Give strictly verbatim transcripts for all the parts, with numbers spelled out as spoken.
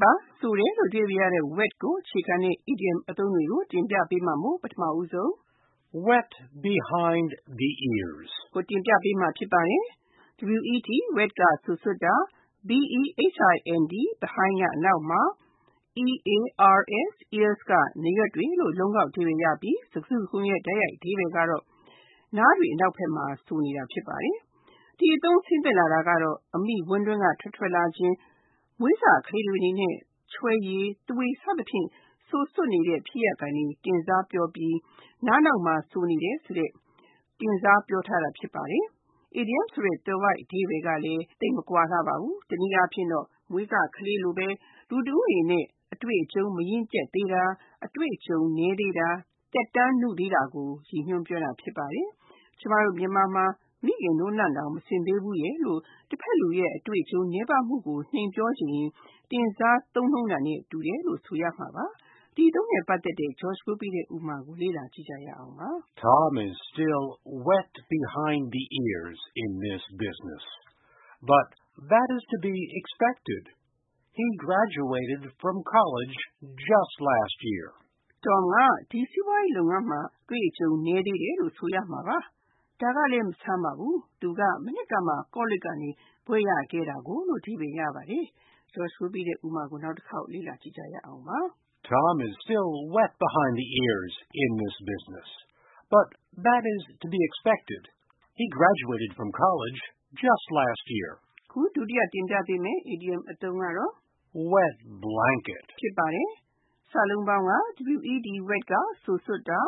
ပါဆိုတယ်လို့တွေ့ရတဲ့ wet ကိုအခြေခံတဲ့ idiom အသုံးတွေကိုတင်ပြပေးမှာမို့ပထမဦးဆုံး wet behind the ears ကိုတင်ပြပေးမှာဖြစ်ပါတယ် wet wet ကဆူဆွတ်တာ behind behind ကအနောက်မှာ ears ears ကနေရွက်တွေလို့လုံးကောက်အဓိပ္ပာယ်ရပြီးစကားစုတခုလုံးရဲ့တိုက်ရိုက်အဓိပ္ပာယ်ကတော့နားတွေအနောက်ဘက်မှာဆူနေတာဖြစ်ပါတယ်ဒီအသုံးဆင်းသက်လာတာကတော့အမိဝမ်းတွင်းကထွက်ထွက်လာခြင်းမွေးစာကလေးတွေအနေနဲ့ချွဲရည်သွေးစသဖြင့်ဆိုးဆွတ်နေတဲ့ဖြစ်ရပ်ကနေတင်စားပြောပြီးနားနောက်မှာဆူနေတယ်ဆိုတဲ့တင်စားပြောထားတာဖြစ်ပါတယ်။ idiom ဆိုတဲ့သွယ်ဝိုက်အဓိပ္ပာယ်ကလည်းသိပ်မကွာလှပါဘူး။တနည်းအားဖြင့်တော့မွေးစာကလေးလိုပဲလူတဦးအနေနဲ့အတွေ့အကြုံမရင့်ကျက်သေးတာအတွေ့အကြုံနည်းသေးတာတက်တန်းနုသေးတာကိုရည်ညွှန်းပြောတာဖြစ်ပါတယ်။ကျမတို့မြန်မာမှာမိခင်နို့နံ့တောင်မစင်သေးဘူးရဲ့လို့တစ်ဖက်လူရဲ့အတွေ့အကြုံနည်းပါးမှုကိုနှိမ်ပြောချင်ရင်တင်စားသုံးနှုန်းတာနဲ့တူတယ်လို့ဆိုရမှာပါ။ဒီအသုံးနဲ့ပတ်သက်တဲ့ George ကိုပေးတဲ့ဥပမာကိုလေ့လာကြည့်ကြရအောင်ပါ။ Tom is still wet behind the ears in this business, but that is to be expected. He graduated from college just last year. Tom ကဒီစီးပွားရေးလုပ်ငန်းမှာတွေ့အကြုံနည်းသေးတယ်လို့ဆိုရမှာပါ။ဒါကလည်းမဆန်းပါဘူး။သူကမနှစ်ကမှကောလိပ်ကနေဘွဲ့ရခဲ့တာကိုလို့အဓိပ္ပာယ်ရပါတယ်။ George ကိုပေးတဲ့ဥပမာကိုနောက်တစ်ခေါက်လေ့လာကြည့်ကြရအောင်ပါ။ Tom is still wet behind the ears in this business, but that is to be expected. He graduated from college just last year. ခုဒုတိယတင်ပြပေးမယ် idiom အသုံးကတော့ wet blanket ဖြစ်ပါတယ်။စာလုံးပေါင်းက wet wet ကဆူဆွတ်တာ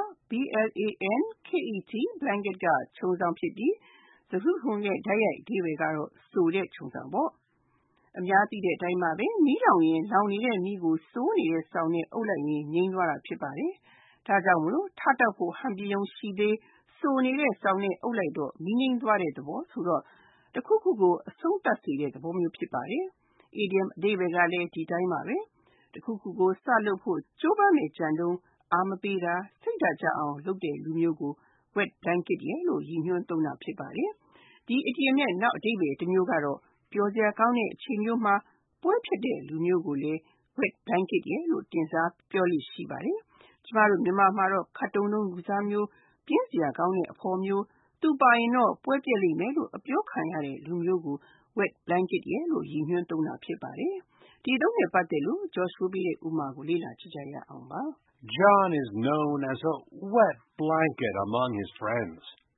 blanket blanket ကခြုံစောင်ဖြစ်ပြီးစကားစုတခုလုံးရဲ့တိုက်ရိုက်အဓိပ္ပာယ်ကတော့ဆိုတဲ့ခြုံစောင်ပေါ့။အများသိတဲ့အတိုင်းပါပဲမီးလောင်ရင်လောင်နေတဲ့မီးကိုစိုးနေတဲ့စောင်နဲ့အုပ်လိုက်ရင်ငြိမ်းသွားတာဖြစ်ပါတယ်။ဒါကြောင့်မလို့ထတောက်ဖို့ဟန်ပြရုံရှိသေးဆိုနေတဲ့စောင်နဲ့အုပ်လိုက်တော့မီးငြိမ်းသွားတဲ့သဘောဆိုတော့တခုခုကိုအဆုံးသတ်စေတဲ့သဘောမျိုးဖြစ်ပါတယ်။ idiom အဓိပ္ပာယ်ကလည်းဒီတိုင်းပါပဲ။တခုခုကိုစလုပ်ဖို့ကြိုးပမ်းတဲ့ကြံတုန်းအားမပေးတာစိတ်ဓာတ်ကျအောင်လုပ်တဲ့လူမျိုးကို wet blanket လို့ရည်ညွှန်းသုံးတာဖြစ်ပါတယ်။ဒီ idiom ရဲ့နောက်အဓိပ္ပာယ်တစ်မျိုးကတော့ပျော်စရာကောင်းတဲ့အချိန်မျိုးမှာပွဲဖြစ်တဲ့လူမျိုးကိုလည်း wet blanket လို့တင်စားပြောလို့ရှိပါတယ်။ကျမတို့မြန်မာမှာတော့ခပ်တုံတုံလူစားမျိုးပြင်းစရာကောင်းတဲ့အဖော်မျိုးသူပါရင်တော့ပွဲပြက်လိမ့်မယ်လို့အပြောခံရတဲ့လူမျိုးကို wet blanket လို့ရည်ညွှန်းသုံးတာဖြစ်ပါတယ်။ဒီအသုံးနဲ့ပတ်သက်လို့ George ကိုပေးတဲ့ဥပမာကိုလေ့လာကြည့်ကြရအောင်ပါ။ John is known as a wet blanket among his friends.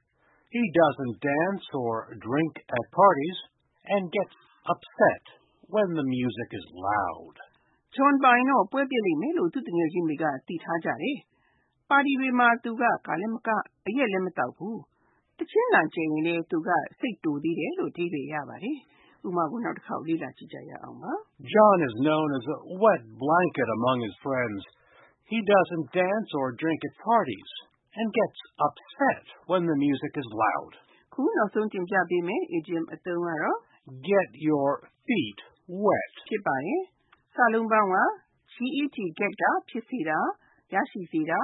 He doesn't dance or drink at parties and gets upset when the music is loud. John ပါရင်တော့ပွဲပြက်လိမ့်မယ်လို့သူတငယ်ချင်းတွေကသိထားကြတယ်။ပါတီတွေမှာသူကကာလည်းမကအရက်လည်းမတောက်ဘူး။တချင်းတန်ချိန်ရင်လည်းသူကစိတ်တူသေးတယ်လို့အဓိပ္ပာယ်ရပါတယ်။ဥပမာကိုနောက်တစ်ခေါက်လေ့လာကြည့်ကြရအောင်ပါ။ John is known as a wet blanket among his friends. He doesn't dance or drink at parties and gets upset when the music is loud. ခုနောက်ဆုံးတင်ပြပေးမယ် idiom အသုံးကတော့ get your feet wet ဖြစ်ပါတယ်။စာလုံးပေါင်းက get get ကဖြစ်စေတာရရှိစေတာ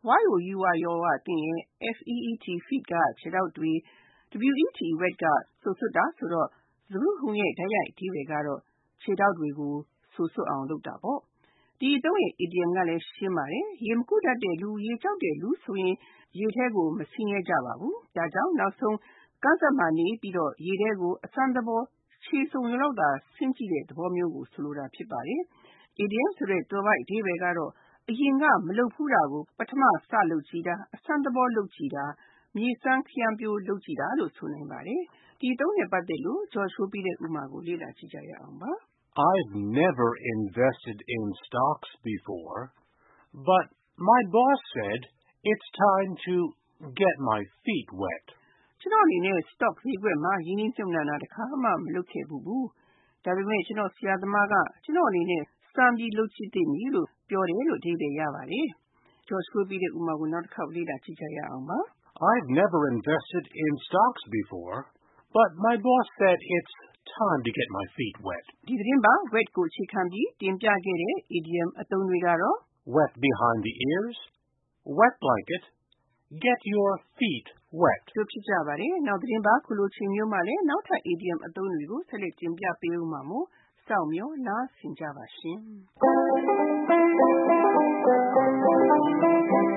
y-o-u-r ကတင်ရင် feet feet ကခြေထောက်တွေ wet wet ကဆူဆွတ်တာဆိုတော့စကားစုတခုလုံးရဲ့တိုက်ရိုက်အဓိပ္ပာယ်ကတော့ခြေထောက်တွေကိုဆူဆွတ်အောင်လုပ်တာပေါ့။ဒီအသုံးရဲ့ idiom ကလည်းရှင်းပါတယ်။ရေမကူးတတ်တဲ့လူရေကြောက်တဲ့လူဆိုရင်ရေထဲကိုမဆင်းရဲကြပါဘူး။ဒါကြောင့်နောက်ဆုံးကမ်းစပ်မှာနေပြီးတော့ရေထဲကိုအစမ်းသဘောခြေစုံလောက်သာဆင်းကြည့်တဲ့သဘောမျိုးကိုဆိုလိုတာဖြစ်ပါတယ်။ idiom ဆိုတဲ့သွယ်ဝိုက်အဓိပ္ပာယ်ကတော့အရင်ကမလုပ်ဖူးတာကိုပထမစလုပ်ကြည့်တာအစမ်းသဘောလုပ်ကြည့်တာမြေစမ်းခရမ်းပြိုးလုပ်ကြည့်တာလို့ဆိုနိုင်ပါတယ်။ဒီအသုံးနဲ့ပတ်သက်လို့ George ကိုပေးတဲ့ဥပမာကိုလေ့လာကြည့်ကြရအောင်ပါ။ I've never invested in stocks before, but my boss said it's time to get my feet wet. ကျွန်တော်အနေနဲ့ stock ဈေးကွက်မှာရင်းနှီးမြှုပ်နှံတာတစ်ခါမှမလုပ်ခဲ့ဘူးဘူး။ဒါပေမဲ့ကျွန်တော်ဆရာသမားကကျွန်တော်အနေနဲ့စမ်းပြီးလုပ်ကြည့်သင့်ပြီလို့ပြောတယ်လို့အဓိပ္ပာယ်ရပါတယ်။ George ကိုပေးတဲ့ဥပမာကိုနောက်တစ်ခေါက်လေ့လာကြည့်ကြရအောင်ပါ။ I've never invested in stocks before, but my boss said it's time to get my feet wet. ဒီသတင်းပတ် wet ကိုအခြေခံပြီးတင်ပြခဲ့တဲ့ idiom အသုံးတွေကတော့ wet behind the ears, wet blanket, get your feet wet တို့ဖြစ်ကြပါတယ်။နောက်သတင်းပတ်ခုလိုချိန်မျိုးမှာလည်းနောက်ထပ် idiom အသုံးတွေကိုဆက်လက်တင်ပြပေးဦးမှာမို့စေစောင့်မျှော်နားဆင်ကြပါရှင်။